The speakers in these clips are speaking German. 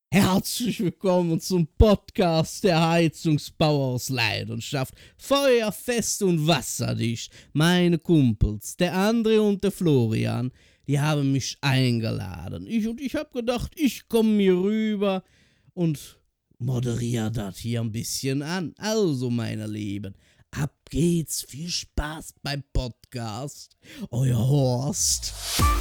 Herzlich willkommen zum Podcast der Heizungsbauer aus Leidenschaft. Feuerfest und wasserdicht. Meine Kumpels, der André und der Florian, die haben mich eingeladen. Ich hab gedacht, ich komme hier rüber und moderiere das hier ein bisschen an. Also, meine Lieben, ab geht's. Viel Spaß beim Podcast. Euer Horst.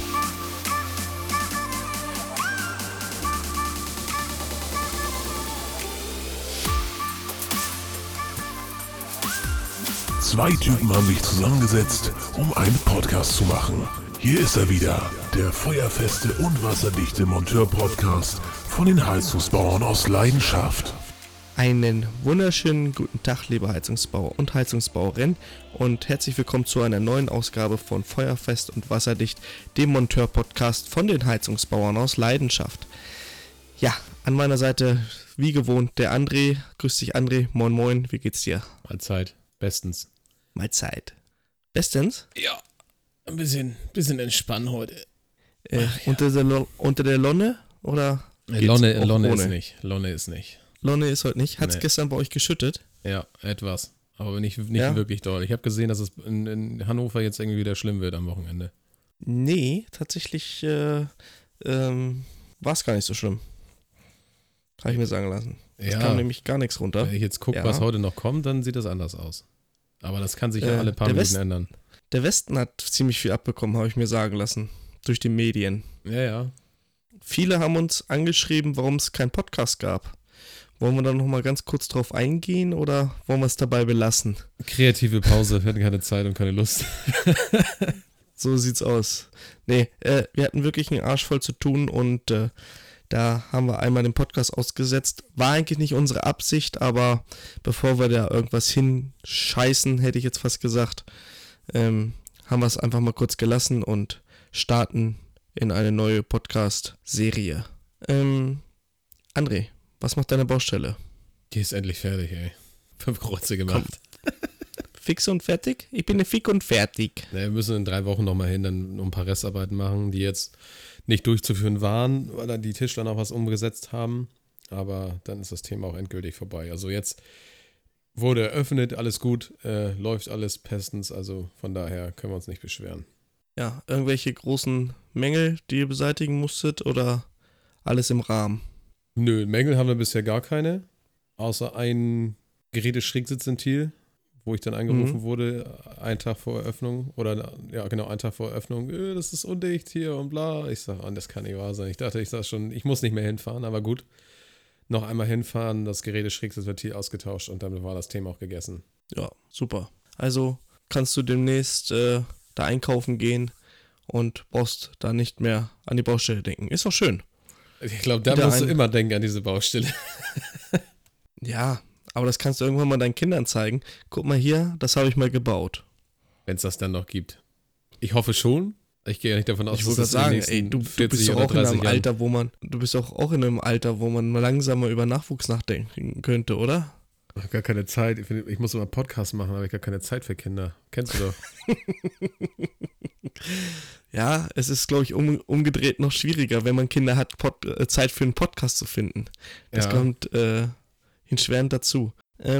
Zwei Typen haben sich zusammengesetzt, um einen Podcast zu machen. Hier ist er wieder, der feuerfeste und wasserdichte Monteur-Podcast von den Heizungsbauern aus Leidenschaft. Einen wunderschönen guten Tag, liebe Heizungsbauer und Heizungsbauerinnen, und herzlich willkommen zu einer neuen Ausgabe von Feuerfest und Wasserdicht, dem Monteur-Podcast von den Heizungsbauern aus Leidenschaft. Ja, an meiner Seite, wie gewohnt, der André. Grüß dich, André. Moin, moin. Wie geht's dir? Allzeit. Bestens. Mahlzeit. Bestens? Ja, ein bisschen entspannen heute. Unter der Lonne? Oder? Lonne ist nicht. Lonne ist nicht. Lonne ist heute nicht. Hat's gestern bei euch geschüttet? Ja, etwas. Aber nicht wirklich doll. Ich habe gesehen, dass es in Hannover jetzt irgendwie wieder schlimm wird am Wochenende. Nee, tatsächlich war es gar nicht so schlimm. Habe ich mir sagen lassen. Es kam nämlich gar nichts runter. Wenn ich jetzt gucke, was heute noch kommt, dann sieht das anders aus. Aber das kann sich ja alle paar Minuten ändern. Der Westen hat ziemlich viel abbekommen, habe ich mir sagen lassen. Durch die Medien. Ja. Viele haben uns angeschrieben, warum es keinen Podcast gab. Wollen wir da nochmal ganz kurz drauf eingehen oder wollen wir es dabei belassen? Kreative Pause, wir hatten keine Zeit und keine Lust. So sieht's aus. Nee, wir hatten wirklich einen Arsch voll zu tun und da haben wir einmal den Podcast ausgesetzt. War eigentlich nicht unsere Absicht, aber bevor wir da irgendwas hinscheißen, hätte ich jetzt fast gesagt, haben wir es einfach mal kurz gelassen und starten in eine neue Podcast-Serie. André, was macht deine Baustelle? Die ist endlich fertig, ey. 5 Kreuze gemacht. Fix und fertig? Ich bin fix und fertig. Ja, wir müssen in 3 Wochen nochmal hin, dann noch ein paar Restarbeiten machen, die jetzt nicht durchzuführen waren, weil dann die Tischler noch was umgesetzt haben. Aber dann ist das Thema auch endgültig vorbei. Also jetzt wurde eröffnet, alles gut, läuft alles bestens. Also von daher können wir uns nicht beschweren. Ja, irgendwelche großen Mängel, die ihr beseitigen musstet oder alles im Rahmen? Nö, Mängel haben wir bisher gar keine. Außer ein Geräteschrägsitzventil, wo ich dann angerufen wurde, einen Tag vor Eröffnung, einen Tag vor Eröffnung, das ist undicht hier und bla. Ich sage, das kann nicht wahr sein. Ich dachte, ich muss nicht mehr hinfahren, aber gut. Noch einmal hinfahren, das Geräteschrägsitzventil ausgetauscht und damit war das Thema auch gegessen. Ja, super. Also kannst du demnächst da einkaufen gehen und brauchst da nicht mehr an die Baustelle denken. Ist doch schön. Ich glaube, da musst du immer denken an diese Baustelle. Ja, aber das kannst du irgendwann mal deinen Kindern zeigen. Guck mal hier, das habe ich mal gebaut. Wenn es das dann noch gibt. Ich hoffe schon. Ich gehe ja nicht davon aus, dass das sagen, du bist doch auch in einem Alter, wo man mal langsam mal über Nachwuchs nachdenken könnte, oder? Ich habe gar keine Zeit. Ich muss immer einen Podcast machen, aber ich habe gar keine Zeit für Kinder. Kennst du doch. Ja, es ist, glaube ich, umgedreht noch schwieriger, wenn man Kinder hat, Zeit für einen Podcast zu finden. Das kommt hinschwerend dazu.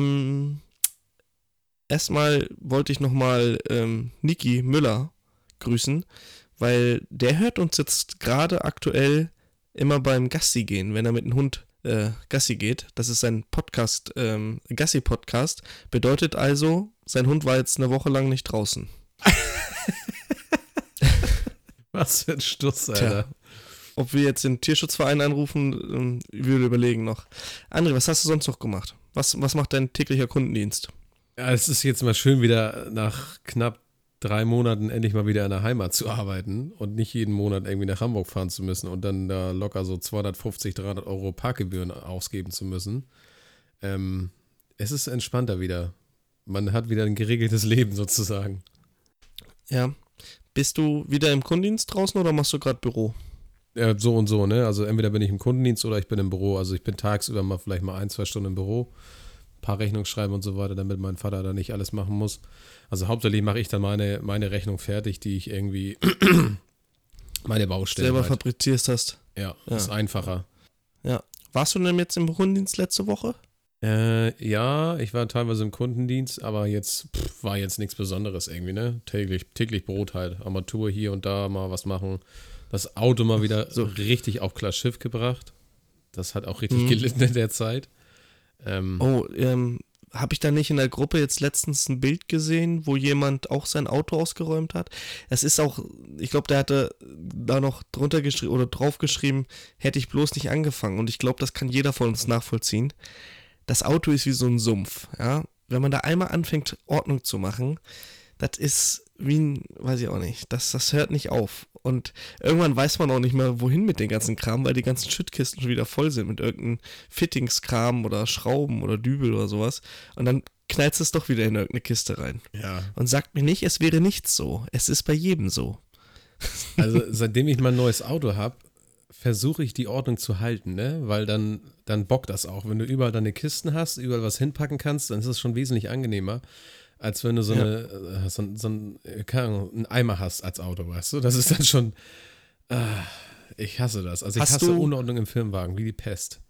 Erstmal wollte ich nochmal Niki Müller grüßen, weil der hört uns jetzt gerade aktuell immer beim Gassi gehen, wenn er mit dem Hund Gassi geht. Das ist sein Podcast, Gassi-Podcast. Bedeutet also, sein Hund war jetzt eine Woche lang nicht draußen. Was für ein Stuss, Alter. Tja, ob wir jetzt den Tierschutzverein anrufen, ich würde überlegen noch. André, was hast du sonst noch gemacht? Was macht dein täglicher Kundendienst? Ja, es ist jetzt mal schön, wieder nach knapp 3 Monaten endlich mal wieder in der Heimat zu arbeiten und nicht jeden Monat irgendwie nach Hamburg fahren zu müssen und dann da locker so 250, 300 Euro Parkgebühren ausgeben zu müssen. Es ist entspannter wieder. Man hat wieder ein geregeltes Leben sozusagen. Ja. Bist du wieder im Kundendienst draußen oder machst du gerade Büro? Ja, so und so, ne? Also entweder bin ich im Kundendienst oder ich bin im Büro. Also ich bin tagsüber mal vielleicht mal 1-2 Stunden im Büro. Ein paar Rechnungen schreiben und so weiter, damit mein Vater da nicht alles machen muss. Also hauptsächlich mache ich dann meine Rechnung fertig, die ich irgendwie meine Baustelle selber halt fabrizierst hast. Ja, ist einfacher. Ja. Warst du denn jetzt im Kundendienst letzte Woche? Ja, ich war teilweise im Kundendienst, aber jetzt war jetzt nichts Besonderes irgendwie, ne? Täglich Brot halt. Armatur hier und da mal was machen. Das Auto mal wieder so richtig auf klar Schiff gebracht. Das hat auch richtig gelitten in der Zeit. Habe ich da nicht in der Gruppe jetzt letztens ein Bild gesehen, wo jemand auch sein Auto ausgeräumt hat? Es ist auch, ich glaube, der hatte da noch drunter geschrieben oder drauf geschrieben, hätte ich bloß nicht angefangen. Und ich glaube, das kann jeder von uns nachvollziehen. Das Auto ist wie so ein Sumpf, ja. Wenn man da einmal anfängt, Ordnung zu machen, das ist wie ein, weiß ich auch nicht, das hört nicht auf. Und irgendwann weiß man auch nicht mehr, wohin mit den ganzen Kram, weil die ganzen Schüttkisten schon wieder voll sind mit irgendeinem Fittingskram oder Schrauben oder Dübel oder sowas. Und dann knallt es doch wieder in irgendeine Kiste rein. Ja. Und sagt mir nicht, es wäre nicht so. Es ist bei jedem so. Also seitdem ich mein neues Auto habe, versuche ich die Ordnung zu halten, ne? Weil dann bockt das auch. Wenn du überall deine Kisten hast, überall was hinpacken kannst, dann ist es schon wesentlich angenehmer, als wenn du so einen Eimer hast als Auto, weißt du? Das ist dann schon, ich hasse das. Also ich hasse Unordnung im Firmenwagen, wie die Pest.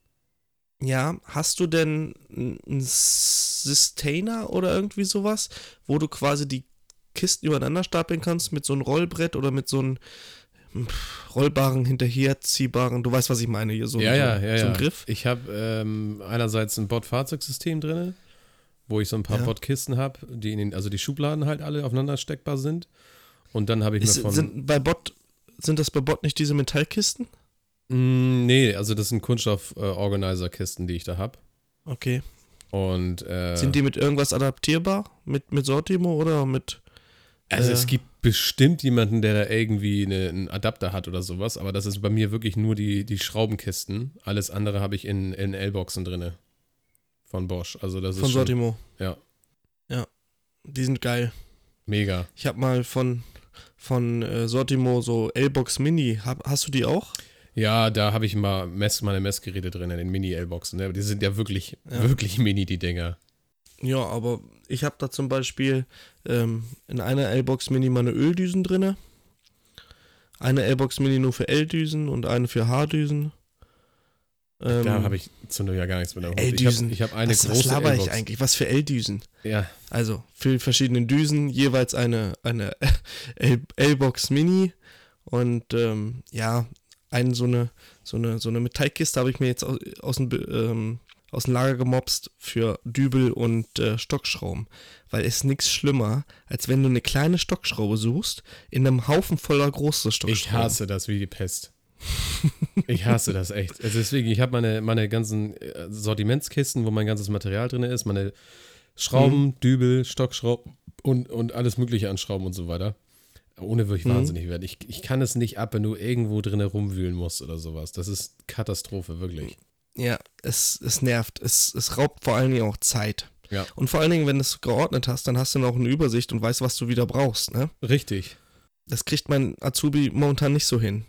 Ja, hast du denn einen Sustainer oder irgendwie sowas, wo du quasi die Kisten übereinander stapeln kannst mit so einem Rollbrett oder mit so einem rollbaren, hinterherziehbaren, du weißt, was ich meine, hier so ein Griff. Ich habe einerseits ein Bord-Fahrzeugsystem drin, wo ich so ein paar Bordkisten habe, die die Schubladen halt alle aufeinander steckbar sind. Und dann habe ich sind das bei Bord nicht diese Metallkisten? Nee, also das sind Kunststoff-Organizer-Kisten, die ich da habe. Okay. Und sind die mit irgendwas adaptierbar? Mit Sortimo oder mit... Also es gibt bestimmt jemanden, der da irgendwie einen Adapter hat oder sowas, aber das ist bei mir wirklich nur die Schraubenkisten. Alles andere habe ich in L-Boxen drin. Von Bosch. Also das ist von Sortimo. Ja. Ja, die sind geil. Mega. Ich habe mal von Sortimo so L-Box Mini. Hast du die auch? Ja, da habe ich mal meine Messgeräte drin in den Mini-L-Boxen. Ne? Die sind ja wirklich mini, die Dinger. Ja, aber ich habe da zum Beispiel in einer L-Box Mini meine Öldüsen drin. Eine L-Box Mini nur für L-Düsen und eine für H-Düsen. Da habe ich zu ja gar nichts mit. L-Düsen. Ich habe eine große Was laber L-Box. ich eigentlich? Was für L-Düsen? Ja. Also für verschiedene Düsen jeweils eine L-Box Mini und so eine Metallkiste habe ich mir jetzt aus dem Lager gemopst für Dübel und Stockschrauben. Weil es ist nichts schlimmer, als wenn du eine kleine Stockschraube suchst in einem Haufen voller großer Stockschrauben. Ich hasse das wie die Pest. Ich hasse das echt. Also deswegen, ich habe meine ganzen Sortimentskisten, wo mein ganzes Material drin ist, meine Schrauben, Dübel, Stockschrauben und alles mögliche an Schrauben und so weiter. Ohne wirklich wahnsinnig werden. Ich kann es nicht ab, wenn du irgendwo drin rumwühlen musst oder sowas. Das ist Katastrophe, wirklich. Ja, es nervt. Es raubt vor allen Dingen auch Zeit. Ja. Und vor allen Dingen, wenn du es geordnet hast, dann hast du noch eine Übersicht und weißt, was du wieder brauchst, ne? Richtig. Das kriegt mein Azubi momentan nicht so hin.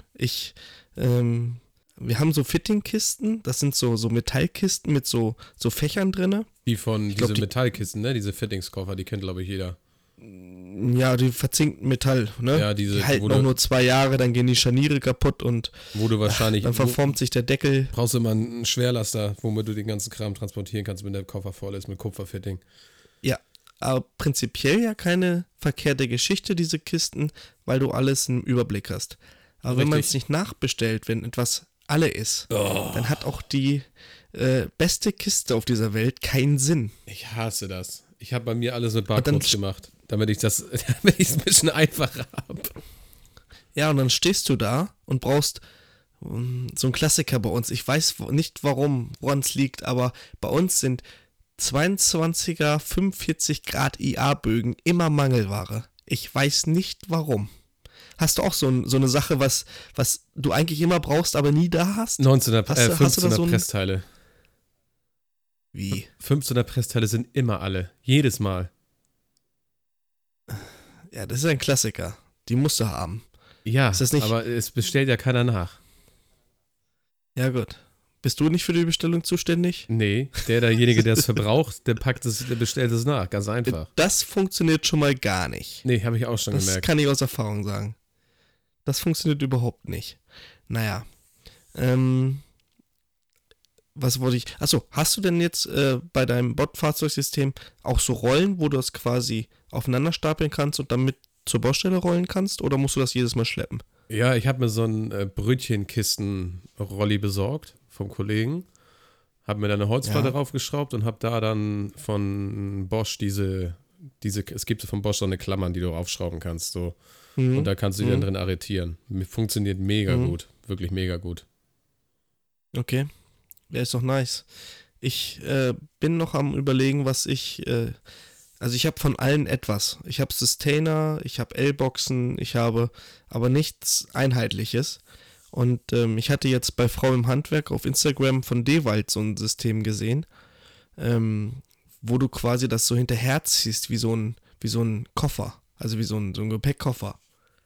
Wir haben so Fittingkisten, das sind so Metallkisten mit so Fächern drin. Diese Metallkisten, ne? Diese Fittingskoffer, die kennt, glaube ich, jeder. Ja, die verzinkten Metall, ne? Ja, die halten auch nur 2 Jahre, dann gehen die Scharniere kaputt und wo du wahrscheinlich dann verformt sich der Deckel. Brauchst du immer einen Schwerlaster, womit du den ganzen Kram transportieren kannst, wenn der Koffer voll ist mit Kupferfitting. Ja, aber prinzipiell ja keine verkehrte Geschichte, diese Kisten, weil du alles im Überblick hast. Aber wenn man es nicht nachbestellt, wenn etwas alle ist, dann hat auch die beste Kiste auf dieser Welt keinen Sinn. Ich hasse das. Ich habe bei mir alles mit Barcodes gemacht, damit ich es ein bisschen einfacher habe. Ja, und dann stehst du da und brauchst so ein Klassiker bei uns. Ich weiß nicht woran es liegt, aber bei uns sind 22er 45 Grad IA-Bögen immer Mangelware. Ich weiß nicht warum. Hast du auch so eine Sache, was du eigentlich immer brauchst, aber nie da hast? 15er Pressteile. Wie? 15er Pressteile sind immer alle. Jedes Mal. Ja, das ist ein Klassiker. Die musst du haben. Ja, ist das nicht? Aber es bestellt ja keiner nach. Ja, gut. Bist du nicht für die Bestellung zuständig? Nee, derjenige, der es verbraucht, der bestellt es nach. Ganz einfach. Das funktioniert schon mal gar nicht. Nee, habe ich auch schon gemerkt. Das kann ich aus Erfahrung sagen. Das funktioniert überhaupt nicht. Naja. was wollte ich? Achso, hast du denn jetzt bei deinem Bordfahrzeugsystem auch so Rollen, wo du das quasi aufeinander stapeln kannst und damit zur Baustelle rollen kannst? Oder musst du das jedes Mal schleppen? Ja, ich habe mir so ein Brötchenkisten-Rolli besorgt vom Kollegen. Habe mir da eine Holzplatte draufgeschraubt und habe da dann von Bosch diese, es gibt von Bosch so eine Klammern, die du aufschrauben kannst. So. Und da kannst du die dann drin arretieren. Funktioniert mega gut. Wirklich mega gut. Okay. Ja, ist doch nice. Ich bin noch am Überlegen, was ich, also ich habe von allen etwas. Ich habe Sustainer, ich habe L-Boxen, ich habe aber nichts Einheitliches. Und ich hatte jetzt bei Frau im Handwerk auf Instagram von Dewald so ein System gesehen, wo du quasi das so hinterherziehst, wie so ein Koffer, also wie so ein Gepäckkoffer.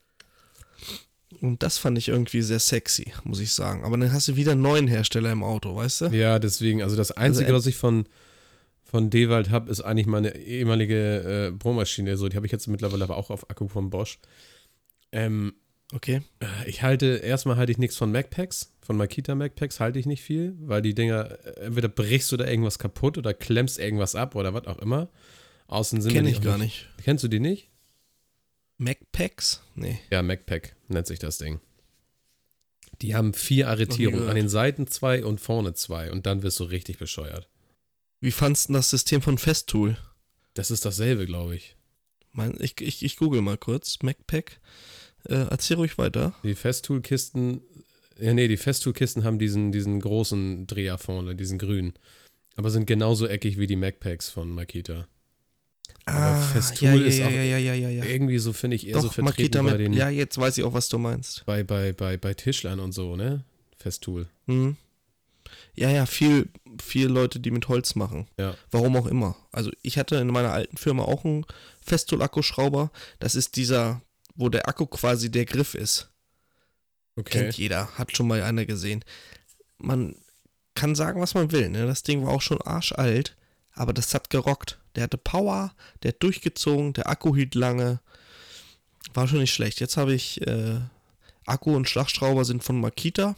Und das fand ich irgendwie sehr sexy, muss ich sagen. Aber dann hast du wieder einen neuen Hersteller im Auto, weißt du? Ja, deswegen, also das Einzige, was ich von Dewald habe, ist eigentlich meine ehemalige Bohrmaschine. So, die habe ich jetzt mittlerweile aber auch auf Akku von Bosch. Okay. Erstmal halte ich nichts von Macpacks, von Makita Macpacks halte ich nicht viel, weil die Dinger, entweder brichst du da irgendwas kaputt oder klemmst irgendwas ab oder was auch immer. Außen sind Kenn ich gar nicht. Kennst du die nicht? Macpacks? Nee. Ja, Macpac nennt sich das Ding. Die haben 4 Arretierungen, an den Seiten 2 und vorne 2 und dann wirst du richtig bescheuert. Wie fandst du das System von Festool? Das ist dasselbe, glaube ich. Ich google mal kurz. Macpac. Erzähl ruhig weiter. Die Festool-Kisten haben diesen großen Dreher vorne, diesen grünen. Aber sind genauso eckig wie die Macpacks von Makita. Aber Festool ist auch irgendwie so, finde ich, eher doch, so vertreten Makita bei den... Ja, jetzt weiß ich auch, was du meinst. Bei Tischlern und so, ne? Festool. Mhm. Ja, viele Leute, die mit Holz machen. Ja. Warum auch immer. Also ich hatte in meiner alten Firma auch einen Festool-Akkuschrauber. Das ist dieser, wo der Akku quasi der Griff ist. Okay. Kennt jeder, hat schon mal einer gesehen. Man kann sagen, was man will, ne? Das Ding war auch schon arschalt, aber das hat gerockt. Der hatte Power, der hat durchgezogen, der Akku hielt lange. War schon nicht schlecht. Jetzt habe ich Akku und Schlagschrauber sind von Makita.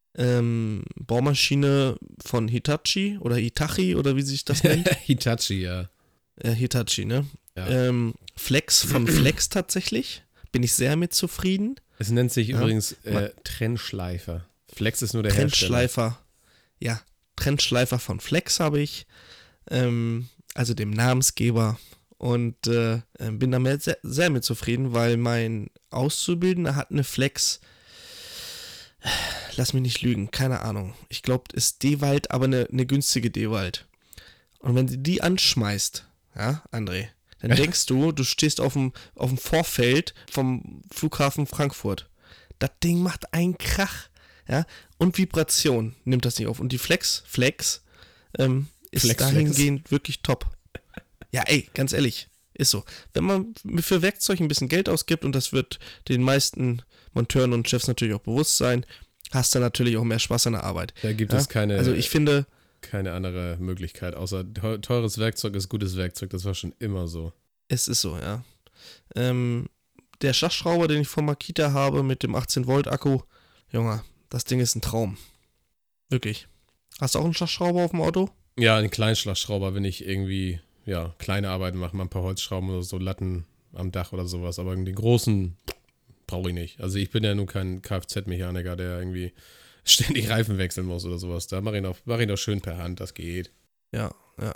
Bohrmaschine von Hitachi oder Hitachi oder wie sich das nennt. Hitachi, ja. Hitachi, ne? Ja. Flex von Flex tatsächlich. Bin ich sehr mit zufrieden. Es nennt sich übrigens Trennschleifer. Flex ist nur der Trennschleifer. Ja, Trennschleifer von Flex habe ich. Also dem Namensgeber. Und bin damit sehr, sehr mit zufrieden, weil mein Auszubildender hat eine Flex. Lass mich nicht lügen, keine Ahnung. Ich glaube, ist Dewald, aber eine günstige Dewald. Und wenn du die anschmeißt, ja, André, dann denkst du stehst auf dem Vorfeld vom Flughafen Frankfurt. Das Ding macht einen Krach, ja, und Vibration nimmt das nicht auf. Und die Flex ist dahingehend wirklich top. Ja, ey, ganz ehrlich, ist so. Wenn man für Werkzeug ein bisschen Geld ausgibt, und das wird den meisten Monteuren und Chefs natürlich auch bewusst sein, hast du natürlich auch mehr Spaß an der Arbeit. Da gibt es keine, also ich finde, keine andere Möglichkeit, außer teures Werkzeug ist gutes Werkzeug, das war schon immer so. Es ist so, ja. Der Schachschrauber, den ich von Makita habe mit dem 18-Volt-Akku, Junge, das Ding ist ein Traum. Wirklich. Hast du auch einen Schachschrauber auf dem Auto? Ja, einen Kleinschlagschrauber, wenn ich irgendwie, kleine Arbeiten mache, mal ein paar Holzschrauben oder so, Latten am Dach oder sowas, aber den großen brauche ich nicht. Also ich bin ja nun kein Kfz-Mechaniker, der irgendwie ständig Reifen wechseln muss oder sowas. Da mache ich doch schön per Hand, das geht. Ja.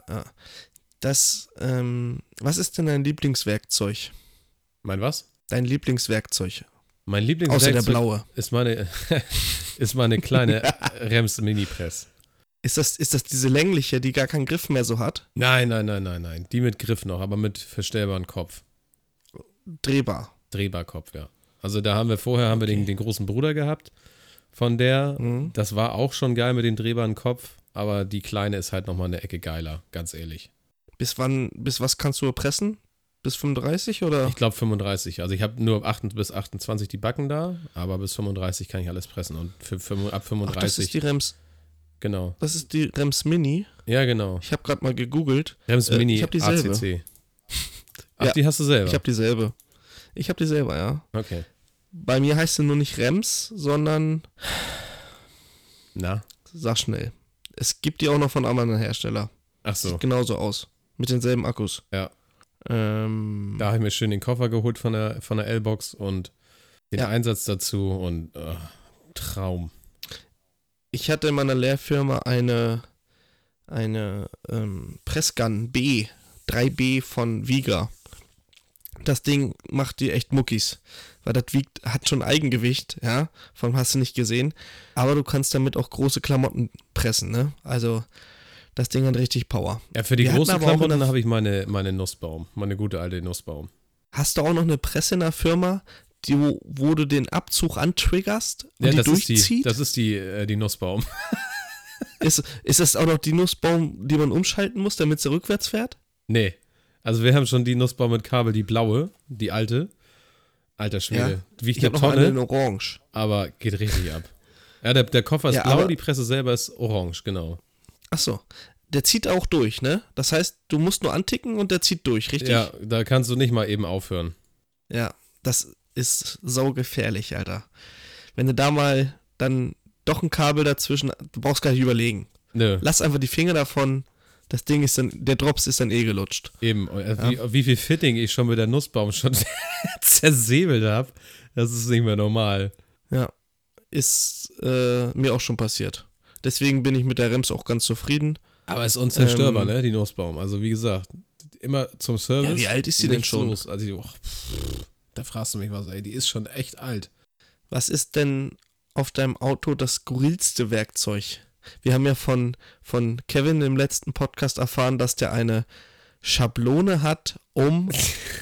Was ist denn dein Lieblingswerkzeug? Mein was? Dein Lieblingswerkzeug. Mein Lieblingswerkzeug außer der blaue. Ist meine kleine Rems Mini-Press. Ist das diese längliche, die gar keinen Griff mehr so hat? Nein. Die mit Griff noch, aber mit verstellbaren Kopf. Drehbar. Drehbar-Kopf, ja. Also da haben wir den großen Bruder gehabt von der. Mhm. Das war auch schon geil mit dem drehbaren Kopf, aber die kleine ist halt nochmal eine Ecke geiler, ganz ehrlich. Bis was kannst du pressen? Bis 35 oder? Ich glaube 35. Also ich habe nur bis 28 die Backen da, aber bis 35 kann ich alles pressen. Und ab 35. Ach, das ist die Rems. Genau. Das ist die Rems Mini. Ja, genau. Ich habe gerade mal gegoogelt. Rems Mini ich hab dieselbe. ACC. Ach, Ja, die hast du selber? Ich habe dieselbe. Ja. Okay. Bei mir heißt sie nur nicht Rems, sondern Na? sag schnell. Es gibt die auch noch von einem anderen Hersteller. Ach so. Sieht genauso aus. Mit denselben Akkus. Ja. Da habe ich mir schön den Koffer geholt von der L-Box und den Einsatz dazu und Traum. Ich hatte in meiner Lehrfirma eine Pressgun B, 3B von Vigra. Das Ding macht dir echt Muckis, weil das hat schon Eigengewicht, ja, von hast du nicht gesehen, aber du kannst damit auch große Klamotten pressen, ne, also das Ding hat richtig Power. Ja, für die großen Klamotten habe ich meine Nussbaum, meine gute alte Nussbaum. Hast du auch noch eine Presse in der Firma, wo du den Abzug antriggerst und die durchzieht? Das ist die Nussbaum. Ist das auch noch die Nussbaum, die man umschalten muss, damit sie rückwärts fährt? Nee. Also wir haben schon die Nussbaum mit Kabel, die blaue, die alte. Alter Schwede. Ja, wiegt ich habe noch eine in orange. Aber geht richtig ab. Ja, der Koffer ist blau, die Presse selber ist orange, genau. Achso. Der zieht auch durch, ne? Das heißt, du musst nur anticken und der zieht durch, richtig? Ja, da kannst du nicht mal eben aufhören. Ja, das ist saugefährlich, Alter. Wenn du da mal dann doch ein Kabel dazwischen, du brauchst gar nicht überlegen. Nö. Lass einfach die Finger davon, das Ding ist dann, der Drops ist dann gelutzt. Eben, wie viel Fitting ich schon mit der Nussbaum schon zersäbelt habe, das ist nicht mehr normal. Ja, ist mir auch schon passiert. Deswegen bin ich mit der Rems auch ganz zufrieden. Aber ist unzerstörbar, ne, die Nussbaum. Also wie gesagt, immer zum Service. Ja, wie alt ist die denn schon? Also, da fragst du mich was, ey, die ist schon echt alt. Was ist denn auf deinem Auto das skurrilste Werkzeug? Wir haben ja von Kevin im letzten Podcast erfahren, dass der eine Schablone hat, um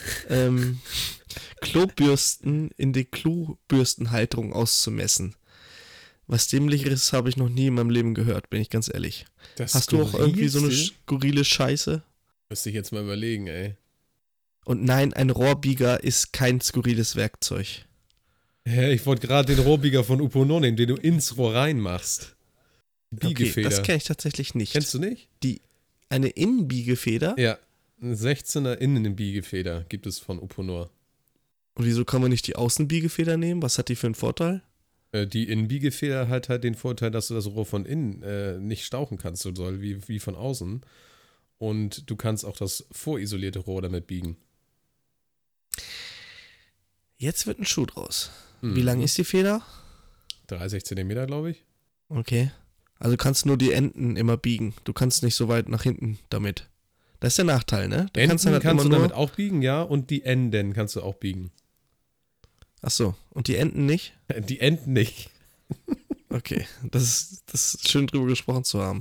Klobürsten in die Klobürstenhalterung auszumessen. Was Dämlicheres habe ich noch nie in meinem Leben gehört, bin ich ganz ehrlich. Hast du auch irgendwie so eine skurrile Scheiße? Müsste ich jetzt mal überlegen, ey. Und nein, ein Rohrbieger ist kein skurriles Werkzeug. Hä, ich wollte gerade den Rohrbieger von Uponor nehmen, den du ins Rohr reinmachst. Biegefeder. Okay, das kenne ich tatsächlich nicht. Kennst du nicht? Eine Innenbiegefeder? Ja, eine 16er Innenbiegefeder gibt es von Uponor. Und wieso kann man nicht die Außenbiegefeder nehmen? Was hat die für einen Vorteil? Die Innenbiegefeder hat halt den Vorteil, dass du das Rohr von innen nicht stauchen kannst, so doll wie von außen. Und du kannst auch das vorisolierte Rohr damit biegen. Jetzt wird ein Schuh draus. Wie lang ist die Feder? 30 Zentimeter, glaube ich. Okay. Also kannst du nur die Enden immer biegen. Du kannst nicht so weit nach hinten damit. Das ist der Nachteil, ne? Enden kannst du damit auch biegen, ja. Und die Enden kannst du auch biegen. Ach so. Und die Enden nicht? Die Enden nicht. Okay. Das ist schön drüber gesprochen zu haben.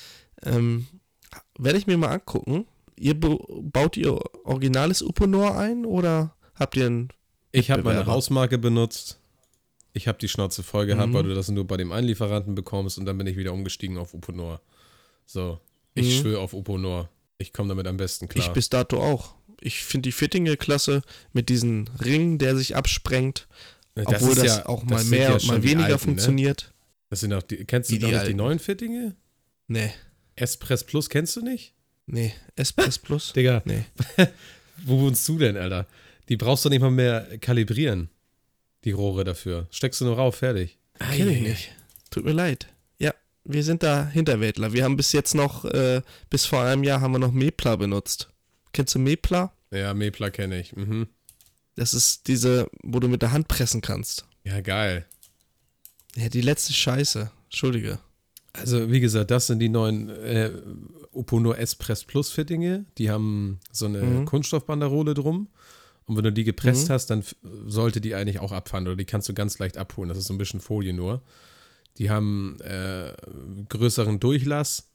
Werde ich mir mal angucken. Baut ihr originales Uponor ein oder habt ihr einen Ich habe meine Hausmarke benutzt. Ich habe die Schnauze voll gehabt, weil du das nur bei dem Einlieferanten bekommst und dann bin ich wieder umgestiegen auf Uponor. So, ich schwöre auf Uponor. Ich komme damit am besten klar. Ich bis dato auch. Ich finde die Fittinge klasse mit diesen Ringen, der sich absprengt, obwohl das auch mal mehr und mal weniger alten, funktioniert. Ne? Das sind auch kennst du noch die neuen Fittinge? Nee. S-Press Plus kennst du nicht? Nee, S-Press Plus? Digga, nee. Wo wohnst du denn, Alter? Die brauchst du nicht mal mehr kalibrieren, die Rohre dafür. Steckst du nur rauf, fertig. Kenn ich nicht. Tut mir leid. Ja, wir sind da Hinterwäldler. Wir haben bis jetzt noch, bis vor einem Jahr haben wir noch Mepla benutzt. Kennst du Mepla? Ja, Mepla kenne ich. Mhm. Das ist diese, wo du mit der Hand pressen kannst. Ja, geil. Ja, die letzte Scheiße. Entschuldige. Also, wie gesagt, das sind die neuen Uponor S-Press Plus Fittinge. Die haben so eine Kunststoffbanderole drum. Und wenn du die gepresst hast, dann sollte die eigentlich auch abfahren. Oder die kannst du ganz leicht abholen. Das ist so ein bisschen Folie nur. Die haben größeren Durchlass.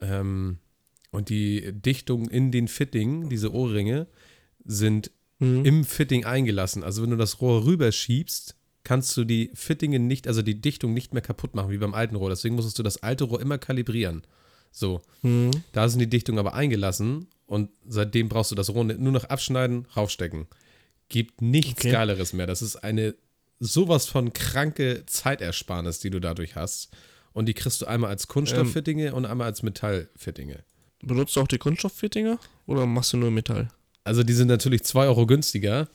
Und die Dichtung in den Fitting, diese Ohrringe, sind im Fitting eingelassen. Also wenn du das Rohr rüberschiebst, kannst du die Fittinge nicht, also die Dichtung nicht mehr kaputt machen, wie beim alten Rohr. Deswegen musstest du das alte Rohr immer kalibrieren. So. Da sind die Dichtungen aber eingelassen und seitdem brauchst du das Rohr nur noch abschneiden, raufstecken. Gibt nichts Geileres mehr. Das ist eine sowas von kranke Zeitersparnis, die du dadurch hast. Und die kriegst du einmal als Kunststofffittinge und einmal als Metallfittinge. Benutzt du auch die Kunststofffittinge oder machst du nur Metall? Also die sind natürlich 2 Euro günstiger.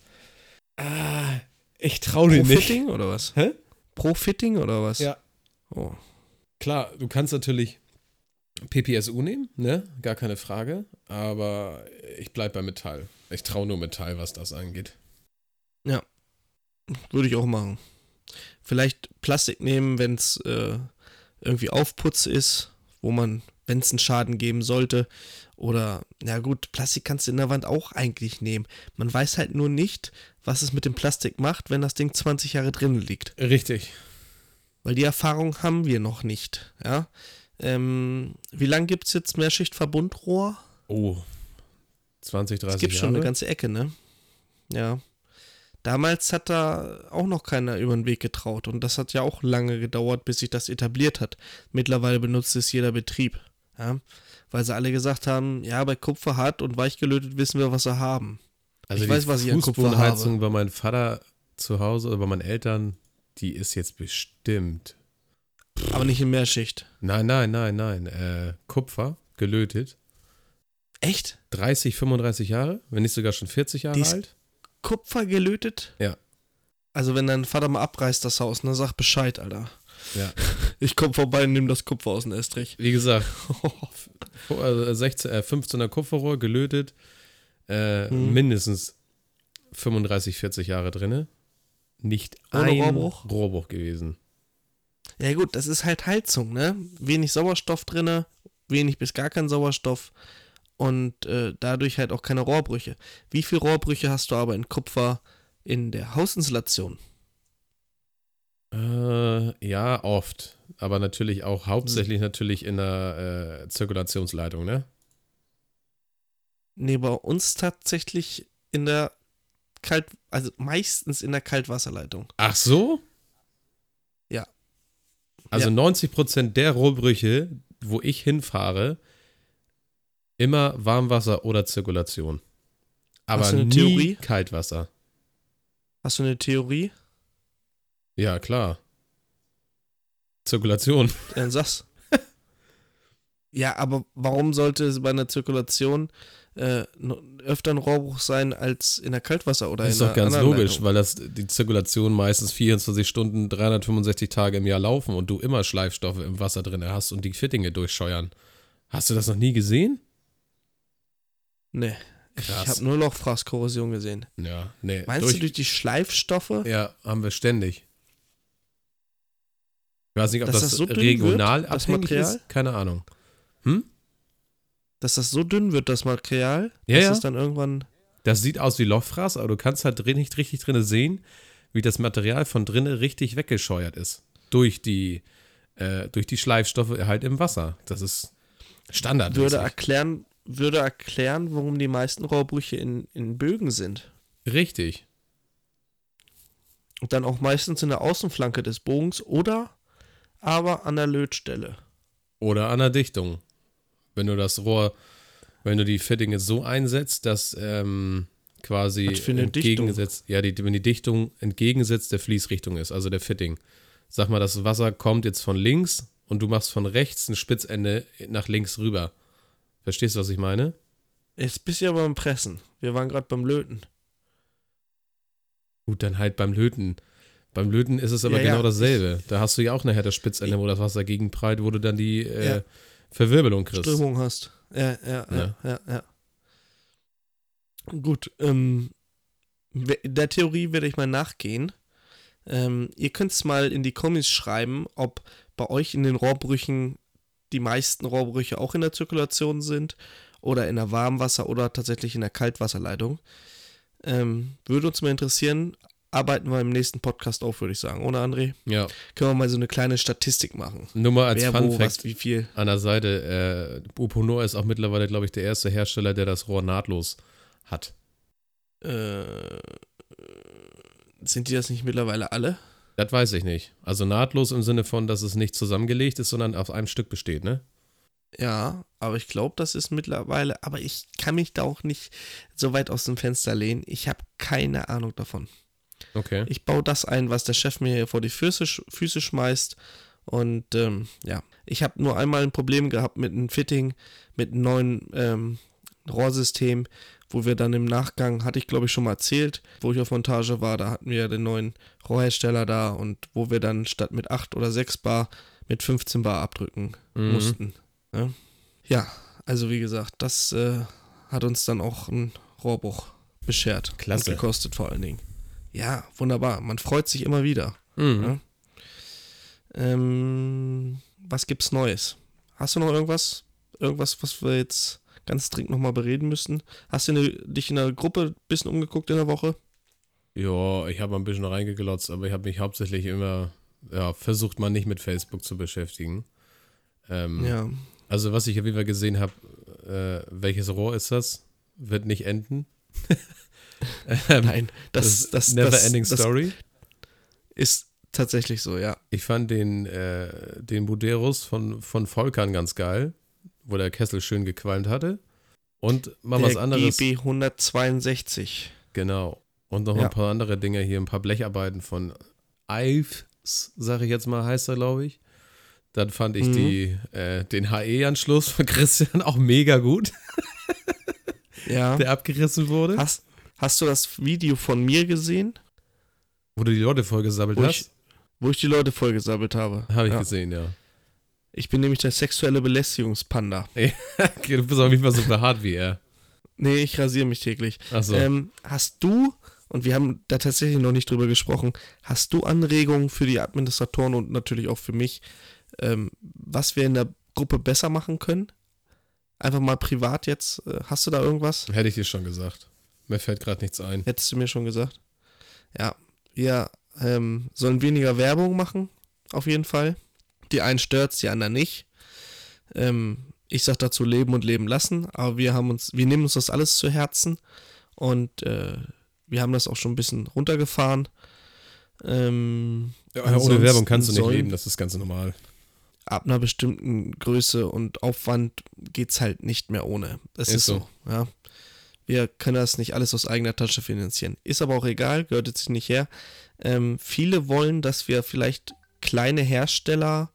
Ich traue dir nicht. Pro Fitting oder was? Hä? Pro Fitting oder was? Ja. Oh. Klar, du kannst natürlich PPSU nehmen, ne? Gar keine Frage. Aber ich bleib bei Metall. Ich traue nur Metall, was das angeht. Ja, würde ich auch machen. Vielleicht Plastik nehmen, wenn es irgendwie Aufputz ist, wo man, wenn es einen Schaden geben sollte. Oder, ja gut, Plastik kannst du in der Wand auch eigentlich nehmen. Man weiß halt nur nicht, was es mit dem Plastik macht, wenn das Ding 20 Jahre drin liegt. Richtig. Weil die Erfahrung haben wir noch nicht. Ja? Wie lange gibt es jetzt Mehrschichtverbundrohr? Oh, 20, 30 Jahre. Es gibt schon eine ganze Ecke, ne? Ja. Damals hat da auch noch keiner über den Weg getraut und das hat ja auch lange gedauert, bis sich das etabliert hat. Mittlerweile benutzt es jeder Betrieb, ja? Weil sie alle gesagt haben, ja, bei Kupfer hart und weich gelötet wissen wir, was sie haben. Also ich weiß, was ich an Kupfer Fußbodenheizung habe. bei meinem Vater zu Hause oder bei meinen Eltern, die ist jetzt bestimmt. Aber nicht in Mehrschicht. Nein. Kupfer, gelötet. Echt? 30, 35 Jahre, wenn nicht sogar schon 40 Jahre Die ist alt. Kupfer gelötet? Ja. Also wenn dein Vater mal abreißt das Haus, ne, sag Bescheid, Alter. Ja. Ich komm vorbei und nehme das Kupfer aus dem Estrich. Wie gesagt, 15er Kupferrohr gelötet, mindestens 35, 40 Jahre drinne. Nicht Ohne ein Rohrbruch? Rohrbruch gewesen. Ja gut, das ist halt Heizung, ne? Wenig Sauerstoff drinne, wenig bis gar kein Sauerstoff und dadurch halt auch keine Rohrbrüche. Wie viele Rohrbrüche hast du aber in Kupfer in der Hausinstallation? Ja, oft. Aber natürlich auch hauptsächlich natürlich in der Zirkulationsleitung, ne? Nee, bei uns tatsächlich in der also meistens in der Kaltwasserleitung. Ach so? Ja. Also Ja. 90% der Rohrbrüche, wo ich hinfahre, immer Warmwasser oder Zirkulation. Aber Hast du eine nie Theorie? Kaltwasser. Hast du eine Theorie? Ja, klar. Zirkulation. Dann sag's. Ja, aber warum sollte es bei einer Zirkulation öfter ein Rohrbruch sein als in der Kaltwasser oder Das ist in doch einer ganz anderen logisch, Leitung? weil die Zirkulation meistens 24 Stunden, 365 Tage im Jahr laufen und du immer Schleifstoffe im Wasser drin hast und die Fittinge durchscheuern. Hast du das noch nie gesehen? Nee, Krass. ich habe nur Lochfraßkorrosion gesehen. Ja, nee. Meinst du durch die Schleifstoffe? Ja, haben wir ständig. Ich weiß nicht, ob Dass das das so dünn regional wird, das abhängig Material? ist. Keine Ahnung. Dass das so dünn wird, das Material, Ja, dass ja. es dann irgendwann... Das sieht aus wie Lochfraß, aber du kannst halt nicht richtig drinnen sehen, wie das Material von drinnen richtig weggescheuert ist. Durch die Schleifstoffe halt im Wasser. Das ist Standard. würde erklären, warum die meisten Rohrbrüche in Bögen sind. Richtig. Und dann auch meistens in der Außenflanke des Bogens oder aber an der Lötstelle. Oder an der Dichtung. Wenn du die Fittinge so einsetzt, dass quasi Was für eine entgegengesetzt, wenn die Dichtung entgegengesetzt der Fließrichtung ist, also der Fitting. Sag mal, das Wasser kommt jetzt von links und du machst von rechts ein Spitzende nach links rüber. Verstehst du, was ich meine? Jetzt bist du aber beim Pressen. Wir waren gerade beim Löten. Gut, dann halt beim Löten. Beim Löten ist es aber Ja, genau ja. dasselbe. Da hast du ja auch nachher das Spitzende, wo das Wasser gegenprallt, wo du dann die Verwirbelung kriegst. Strömung hast. Ja. Gut, der Theorie werde ich mal nachgehen. Ihr könnt es mal in die Kommis schreiben, ob bei euch in den Rohrbrüchen die meisten Rohrbrüche auch in der Zirkulation sind oder in der Warmwasser- oder tatsächlich in der Kaltwasserleitung. Würde uns mal interessieren. Arbeiten wir im nächsten Podcast auf, würde ich sagen. Oder, André? Ja. Können wir mal so eine kleine Statistik machen. Nur mal als Wer, Fun wo, Fact was, wie viel. an der Seite, Uponor ist auch mittlerweile, glaube ich, der erste Hersteller, der das Rohr nahtlos hat. Sind die das nicht mittlerweile alle? Das weiß ich nicht. Also nahtlos im Sinne von, dass es nicht zusammengelegt ist, sondern auf einem Stück besteht, ne? Ja, aber ich glaube, das ist mittlerweile, aber ich kann mich da auch nicht so weit aus dem Fenster lehnen. Ich habe keine Ahnung davon. Okay. Ich baue das ein, was der Chef mir hier vor die Füße schmeißt. Und ja, ich habe nur einmal ein Problem gehabt mit einem Fitting, mit einem neuen Rohrsystem, wo wir dann im Nachgang, hatte ich glaube ich schon mal erzählt, wo ich auf Montage war, da hatten wir den neuen Rohrhersteller da und wo wir dann statt mit 8 oder 6 Bar mit 15 Bar abdrücken mussten. Ja? Ja, also wie gesagt, das hat uns dann auch ein Rohrbruch beschert. Klasse. Und gekostet vor allen Dingen. Ja, wunderbar. Man freut sich immer wieder. Mhm. Ja? Was gibt's Neues? Hast du noch irgendwas? Irgendwas, was wir jetzt ganz dringend nochmal bereden müssen? Hast du dich in der Gruppe ein bisschen umgeguckt in der Woche? Ja, ich habe ein bisschen reingeglotzt, aber ich habe mich hauptsächlich immer versucht, mal nicht mit Facebook zu beschäftigen. Ja. Also was ich auf jeden Fall gesehen habe, welches Rohr ist das? Wird nicht enden. Nein, das Never-ending Story. Ist tatsächlich so, ja. Ich fand den Buderus von Volkan ganz geil, wo der Kessel schön gequalmt hatte. Und mal was anderes. GB 162. Genau. Und noch ein paar andere Dinge hier, ein paar Blecharbeiten von Ives, sage ich jetzt mal, heißt er, glaube ich. Dann fand ich den HE-Anschluss von Christian auch mega gut. Ja. Der abgerissen wurde. Hast du das Video von mir gesehen? Wo du die Leute vollgesammelt hast? Wo ich die Leute vollgesammelt habe. Habe ich gesehen, ja. Ich bin nämlich der sexuelle Belästigungspanda. Du bist auch nicht mal so behaart wie er. Nee, ich rasiere mich täglich. Ach so. Hast du, und wir haben da tatsächlich noch nicht drüber gesprochen, hast du Anregungen für die Administratoren und natürlich auch für mich, was wir in der Gruppe besser machen können? Einfach mal privat jetzt. Hast du da irgendwas? Hätte ich dir schon gesagt. Mir fällt gerade nichts ein. Hättest du mir schon gesagt? Ja, wir sollen weniger Werbung machen, auf jeden Fall. Die einen stört's, die anderen nicht. Ich sag dazu leben und leben lassen, aber wir nehmen uns das alles zu Herzen und wir haben das auch schon ein bisschen runtergefahren. Ohne Werbung kannst du nicht leben, das ist ganz normal. Ab einer bestimmten Größe und Aufwand geht's halt nicht mehr ohne. Das ist so. Ja. Wir können das nicht alles aus eigener Tasche finanzieren. Ist aber auch egal, gehört jetzt nicht her. Viele wollen, dass wir vielleicht kleine Hersteller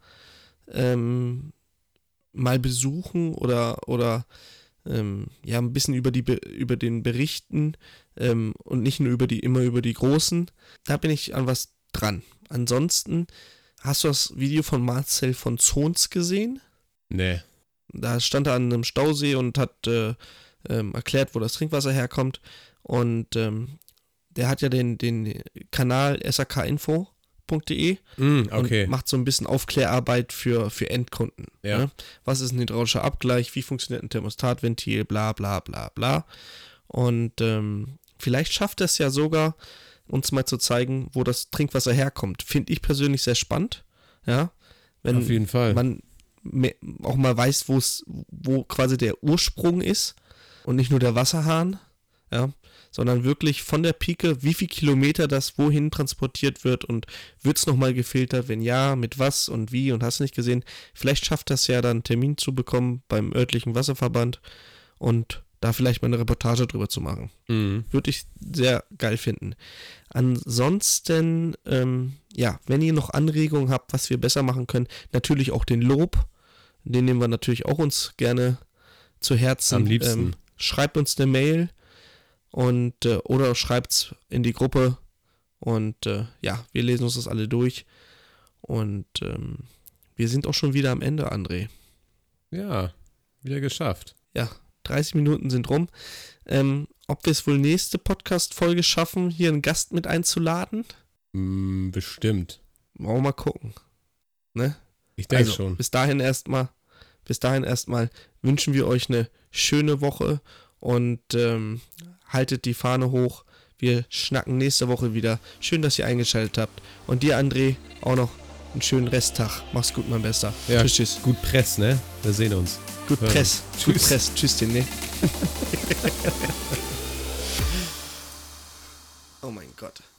mal besuchen oder ein bisschen über den berichten und nicht nur immer über die Großen. Da bin ich an was dran. Ansonsten, hast du das Video von Marcel von Zons gesehen? Nee. Da stand er an einem Stausee und hat erklärt, wo das Trinkwasser herkommt. Und der hat ja den Kanal sakinfo.de okay. und macht so ein bisschen Aufklärarbeit für Endkunden. Ja. Ne? Was ist ein hydraulischer Abgleich? Wie funktioniert ein Thermostatventil? Bla bla bla bla. Und vielleicht schafft er es ja sogar, uns mal zu zeigen, wo das Trinkwasser herkommt. Finde ich persönlich sehr spannend. Ja? Wenn auf jeden Fall. Man auch mal weiß, wo quasi der Ursprung ist und nicht nur der Wasserhahn, ja, sondern wirklich von der Pike, wie viel Kilometer das wohin transportiert wird und wird es nochmal gefiltert, wenn ja, mit was und wie und hast nicht gesehen. Vielleicht schafft das ja dann einen Termin zu bekommen beim örtlichen Wasserverband und da vielleicht mal eine Reportage drüber zu machen. Würde ich sehr geil finden. Ansonsten, wenn ihr noch Anregungen habt, was wir besser machen können, natürlich auch den Lob, den nehmen wir natürlich auch uns gerne zu Herzen. Am liebsten. Schreibt uns eine Mail und oder schreibt's in die Gruppe und wir lesen uns das alle durch und wir sind auch schon wieder am Ende, André. Ja, wieder geschafft. Ja, 30 Minuten sind rum. Ob wir es wohl nächste Podcast-Folge schaffen, hier einen Gast mit einzuladen? Bestimmt. Wollen wir mal gucken. Ne? Ich denke schon. Bis dahin erstmal wünschen wir euch eine schöne Woche und haltet die Fahne hoch. Wir schnacken nächste Woche wieder. Schön, dass ihr eingeschaltet habt. Und dir, André, auch noch einen schönen Resttag. Mach's gut, mein Bester. Ja, tschüss. Gut Press, ne? Wir sehen uns. Gut Press. Gut Press. Tschüss, den, ne? Oh mein Gott.